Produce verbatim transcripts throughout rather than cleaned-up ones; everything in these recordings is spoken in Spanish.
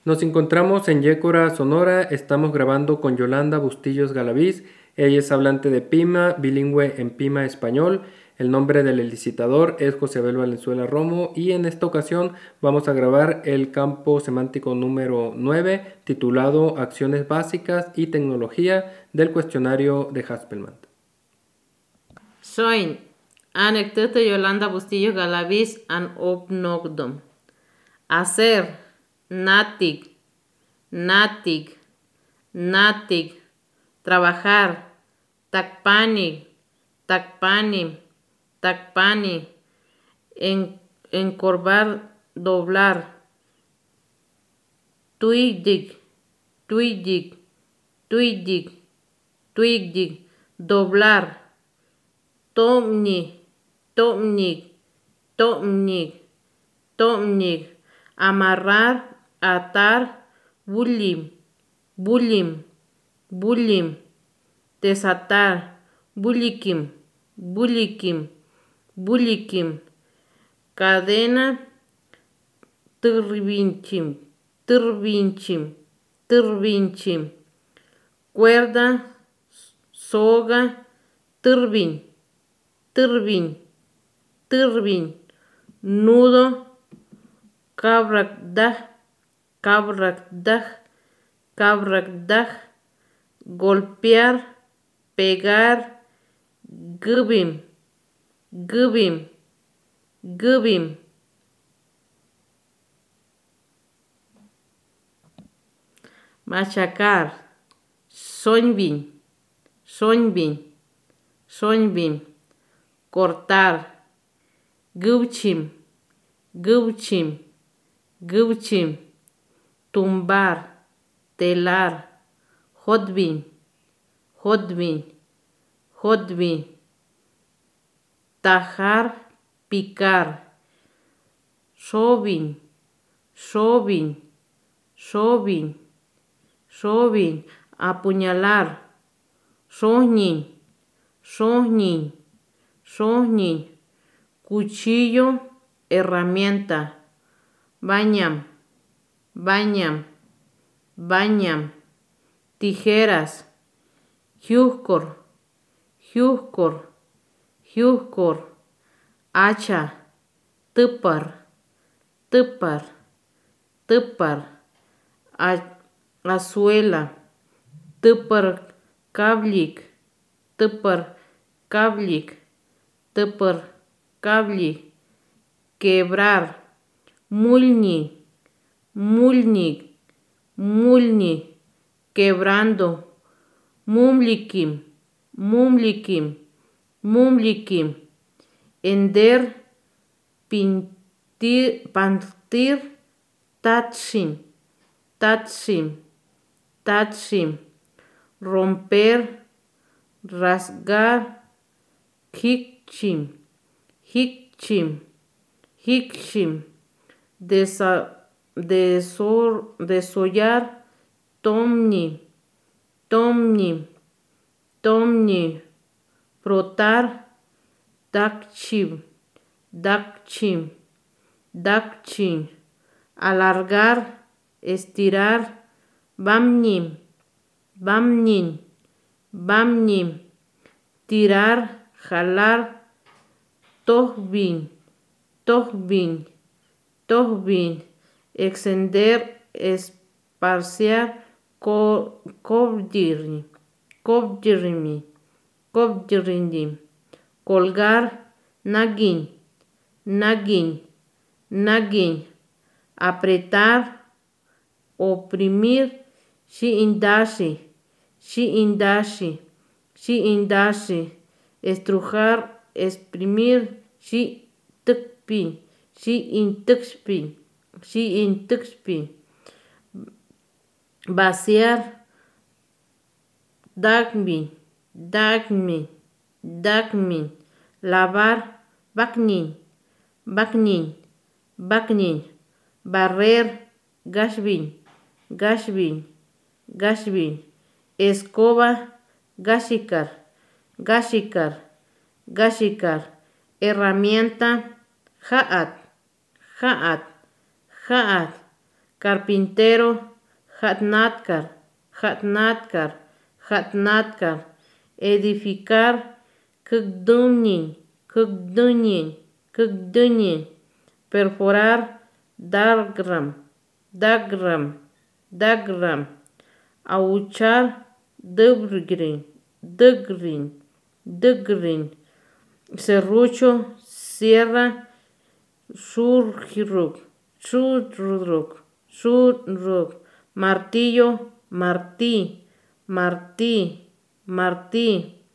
Nos encontramos en Yécora, Sonora. Estamos grabando con Yolanda Bustillos Galaviz. Ella es hablante de Pima, bilingüe en Pima español. El nombre del licitador es José Abel Valenzuela Romo y en esta ocasión vamos a grabar el campo semántico número nueve titulado Acciones básicas y tecnología del cuestionario de Haspelman. Soy anecdota Yolanda Bustillo Galaviz an obnogdom. Hacer, natig, natig, natig. Trabajar, takpani, takpani, takpani. En, encorvar, doblar. Tuidig, tuidig, tuidig, tuidig. Doblar. Tomni, tomnig, tomnig, tomnig. Amarrar, atar, bulim, bulim, bulim. Desatar, bulikim, bulikim, bulikim. Cadena, turbinchim, turbinchim, turbinchim. Cuerda, soga, turbin. Turbin, turbin, nudo, cabrakdah, cabrakdah, cabrakdah, golpear, pegar, gubim, gubim, gubim. Machacar, soñbin, soñbin, soñbin. Cortar, guchim, guchim, guchim. Tumbar, telar, hodbin, hodbin, hodbin. Tajar, picar, sobin, sobin, sobin, sobin. Apuñalar, soñin, soñin. Soñin, cuchillo, herramienta. Bañam, bañam, bañam. Tijeras, hiuskor, hiuskor, hiuskor. Hacha, tupar, tupar, tupar. Azuela, tupar, kablik, tupar, kablik. Tupar, cabli, quebrar, mulni, mulni, mulni, quebrando, mumlikim, mumlikim, mumlikim, ender, pintir, pantir, tatsim, tatsim, tatsim, romper, rasgar, hikchim, hikchim, hikchim. Desa, desor, desollar, tomni, tomni, tomni. Frotar, dakchim, dakchim, dakchim. Alargar, estirar, bamnim, bamnim, bamnim. Tirar, jalar, tohbin, tohbin, tohbin. Extender, esparciar, kobdirni, kobdirni, kobdirni. Colgar, nagin, nagin, nagin. Apretar, oprimir, shiindashi, shiindashi, shiindashi. Estrujar, exprimir, shi tukpin, shi intukspin, shi intukspin. Vaciar, dagmin, dagmin, dagmin. Lavar, baknin, baknin, baknin. Barrer, gashbin, gashbin, gashbin. Escoba, gashikar, gashikar, gashikar. Herramienta, jaat, jaat, jaat. carpintero, hatnatkar, hatnatkar, hatnatkar, edificar, kugdunyin, kugdunyin, kugdunyin, perforar, dagram, dagram, dagram, ahuchar, dugrin, dugrin, dugrin, serrucho, sierra, surgiruk, surruk, surruk, martillo, martí, martí, martí,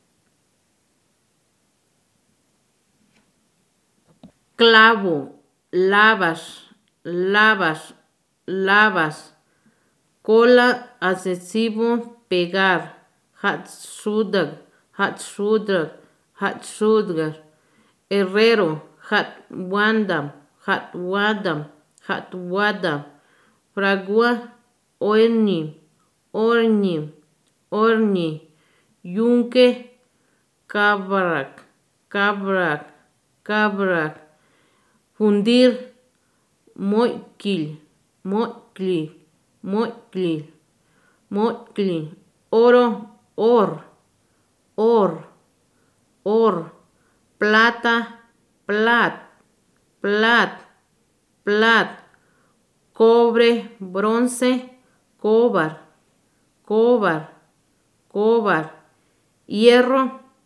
clavo, lavas, lavas, lavas, cola, adhesivo, pegar, hatsudag, hatsudag, hatsudag, herrero, hatwandam, hatwadam, hatwadam, fragua, orni, orni, orni, yunque, cabrak, cabrak, cabrak, fundir, moikil, moikil, moikil, moikil, oro, or, or, or, plata, plat, plat, plat, cobre, bronce, cobar, cobar, cobar, hierro,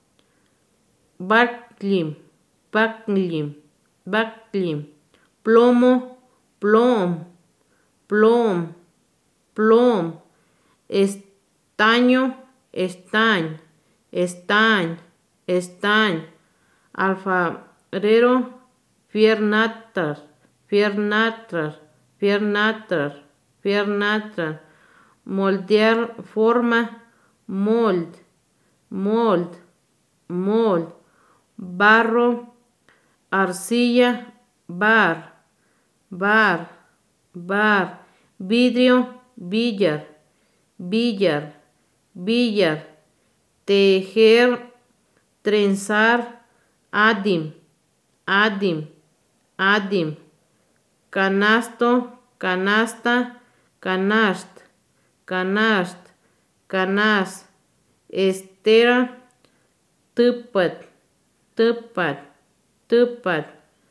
baklim, baklim, baklim, plomo, plom, plom, plom, estaño, estañ, estañ, estañ, alfarero, fiernatar, fiernatar, fiernatar, fiernatar, moldear forma, mold, mold, mold, barro, arcilla, bar, bar, bar, vidrio, billar, billar, billar, tejer, trenzar, adim, adim, adim, canasto, canasta, canast, canast, canas, estera, tupat, tupat, tupat,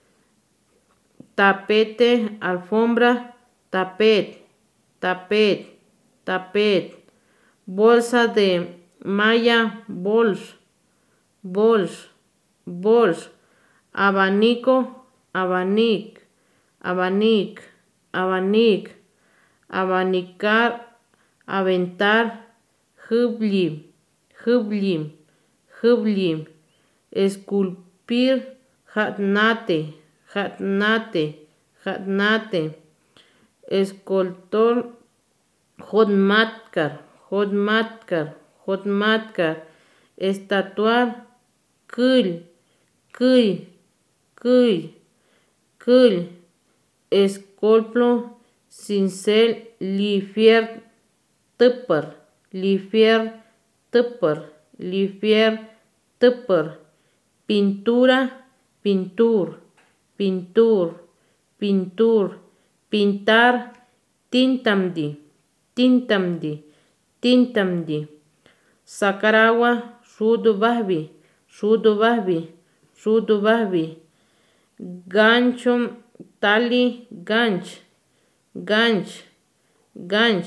tapete, alfombra, tapet, tapet, tapet, bolsa de malla, bols, bols, bols, abanico, abanic, abanic, abanic, abanicar, aventar, jublim, jublim, jublim, esculpir, hatnate, hatnate, hatnate, escultor, jodmatkar, jodmatkar, jodmatkar, estatuar, kul, kul, kul, kul, escolplo, cincel, lifier, tupper, lifier, tupper, lifier, tupper, pintura, pintur, pintur, pintur, pintar, tintamdi, tintamdi, tintamdi, sacar agua, sudubahbi, sudubahbi, sudubahbi, gancho, tali, ganch, ganch, ganch,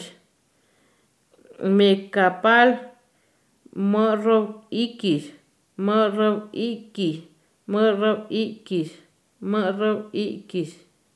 mecapal, morro ikis, morro ikis, morro ikis, morro ikis,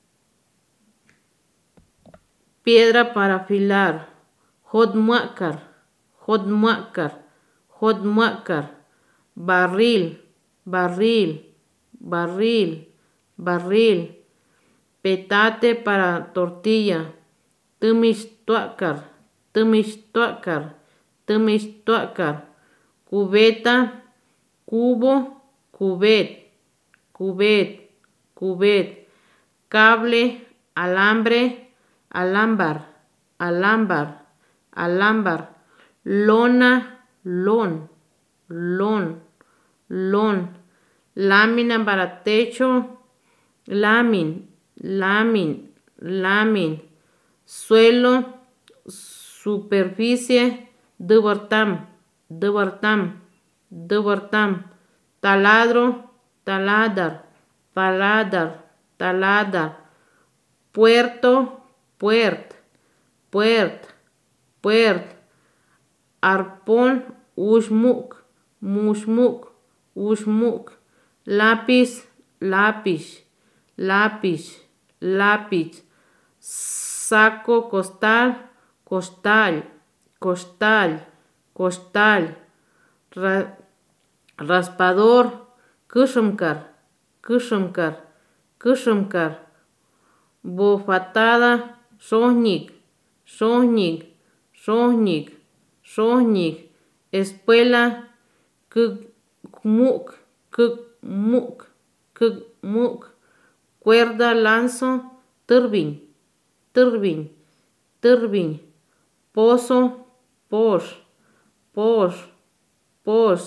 piedra para afilar, hodmuakar, hodmuakar, hodmuakar, barril, barril, barril, barril, petate para tortilla, tumistuakar, tumistuakar, tumistuakar, cubeta, cubo, cubet, cubet, cubet, cable, alambre, alambar, alambar, alambar, lona, lon, lon, lon, lámina para techo, lamin, lamin, lamin, suelo, superficie, dăvărtam, dăvărtam, dăvărtam, taladro, taladar, taladar, taladar, puerto, puert, puert, puert, arpon, ușmuc, mușmuc, ușmuc, lápiz, lápiz, lápiz, lápiz, saco, costal, costal, costal, costal, ra, raspador, câșmcar, câșmcar, câșmcar, bofetada, sohnic, sohnic, sohnic, sohnic, espuela, câcmuc, câcmuc, câcmuc, cuerda, lanzo, târbin, târbin, târbin, pozo, poș, poș, poș,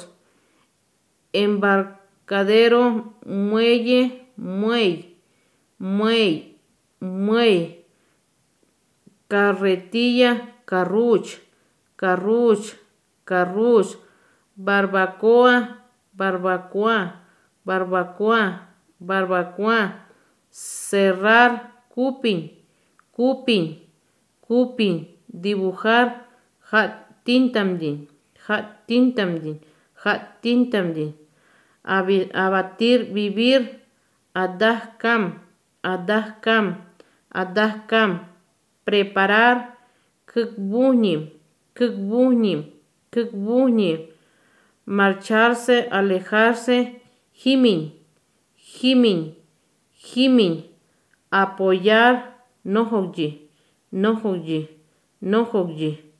embarcadero, muelle, muey, muey, muey, carretilla, carruch, carruch, carruch, barbacoa, barbacoa, barbacoa, barbacoa, cerrar, cupin, cupin, cupin, dibujar, hat tintamdin, hat tintamdin, hat tintamdin, abatir, vivir, adahkam, adahkam, adahkam, preparar, câcbuhnim, câcbuhnim, câcbuhnim, marcharse, alejarse, jimin, jimin, jimin, apoyar, nohogyi, nohogyi, nohogyi.